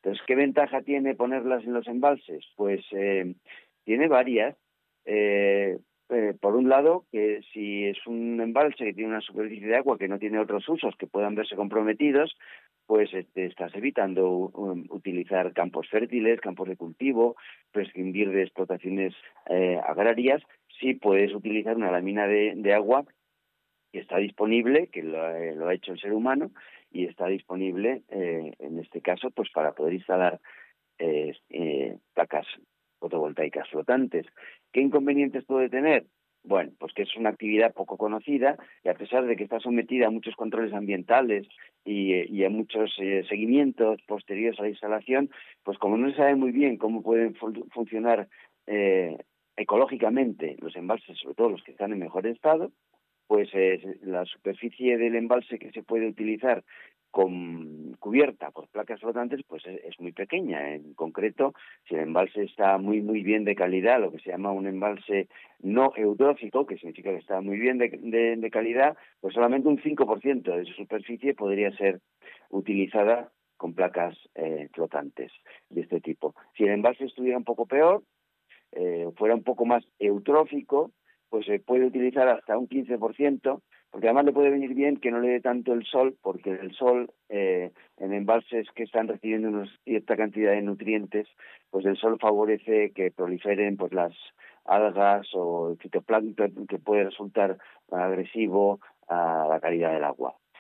Entonces, ¿qué ventaja tiene ponerlas en los embalses? Pues tiene varias. Eh, por un lado, que si es un embalse que tiene una superficie de agua que no tiene otros usos que puedan verse comprometidos, pues estás evitando utilizar campos fértiles, campos de cultivo, prescindir de explotaciones agrarias. Sí puedes utilizar una lámina de agua que está disponible, que lo ha hecho el ser humano, y está disponible, en este caso, pues para poder instalar placas fotovoltaicas flotantes. ¿Qué inconvenientes puede tener? Bueno, pues que es una actividad poco conocida y a pesar de que está sometida a muchos controles ambientales y a muchos seguimientos posteriores a la instalación, pues como no se sabe muy bien cómo pueden funcionar ecológicamente los embalses, sobre todo los que están en mejor estado, pues la superficie del embalse que se puede utilizar cubierta por placas flotantes pues es muy pequeña. En concreto, si el embalse está muy bien de calidad, lo que se llama un embalse no eutrófico, que significa que está muy bien de calidad, pues solamente un 5% de su superficie podría ser utilizada con placas flotantes de este tipo. Si el embalse estuviera un poco peor, fuera un poco más eutrófico, pues se puede utilizar hasta un 15%, porque además le puede venir bien que no le dé tanto el sol, porque el sol en embalses que están recibiendo una cierta cantidad de nutrientes, pues el sol favorece que proliferen pues las algas o el fitoplancton, que puede resultar agresivo a la calidad del agua.